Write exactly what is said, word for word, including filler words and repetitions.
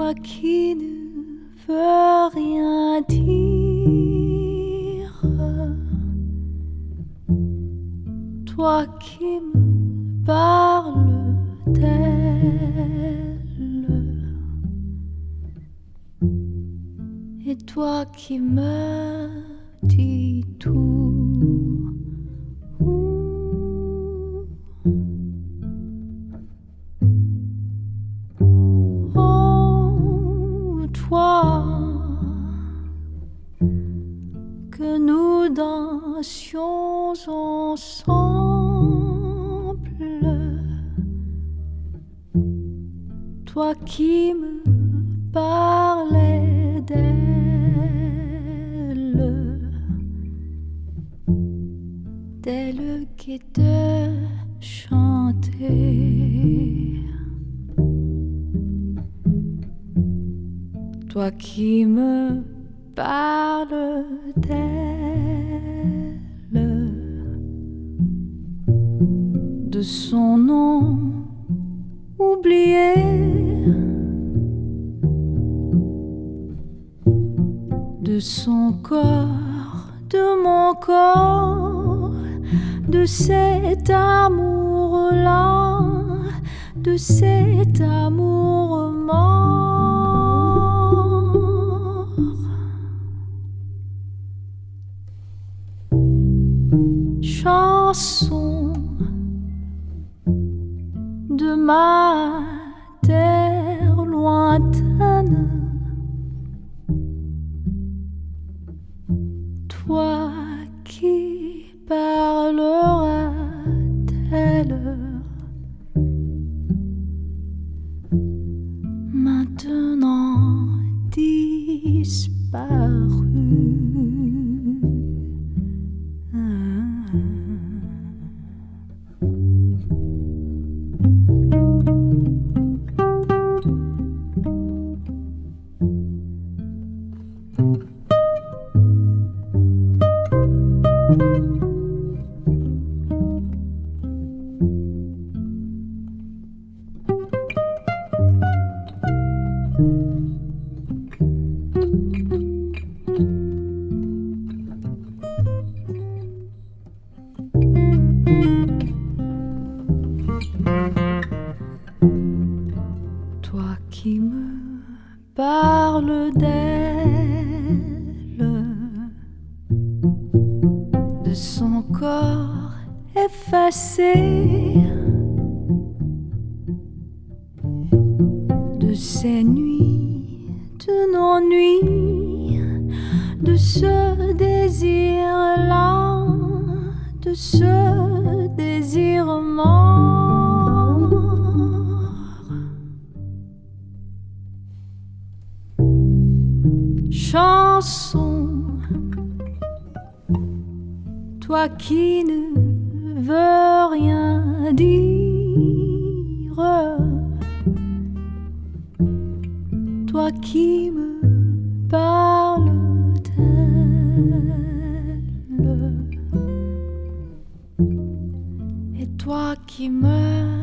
toi qui ne veux rien dire, toi qui me parles d'elle, et toi qui me dis tout. Toi, que nous dansions ensemble, toi qui me parlais d'elle, d'elle qui te chantait. Toi qui me parles d'elle, de son nom oublié, de son corps, de mon corps, de cet amour-là, de cet amour mort. Chanson de ma terre lointaine, toi qui parleras d'elle maintenant disparue. Toi qui me parles d'elle, de son corps effacé, de ces nuits de nos nuits, de ce désir-là, de ce désir mort. Chanson, toi qui ne veux rien dire, toi qui me parles d'elle, et toi qui me